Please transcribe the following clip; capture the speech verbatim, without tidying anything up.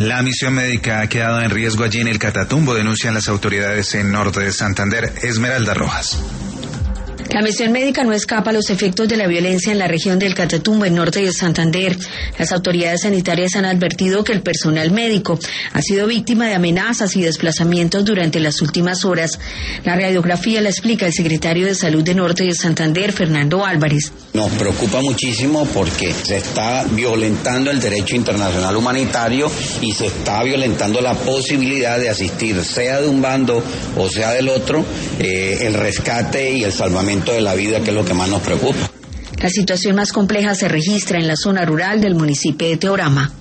La misión médica ha quedado en riesgo allí en el Catatumbo, denuncian las autoridades en norte de Santander. Esmeralda Rojas. La misión médica no escapa a los efectos de la violencia en la región del Catatumbo, en norte de Santander. Las autoridades sanitarias han advertido que el personal médico ha sido víctima de amenazas y desplazamientos durante las últimas horas. La radiografía la explica el secretario de Salud de norte de Santander, Fernando Álvarez. Nos preocupa muchísimo porque se está violentando el derecho internacional humanitario y se está violentando la posibilidad de asistir, sea de un bando o sea del otro, eh, el rescate y el salvamento de la vida, que es lo que más nos preocupa. La situación más compleja se registra en la zona rural del municipio de Teorama.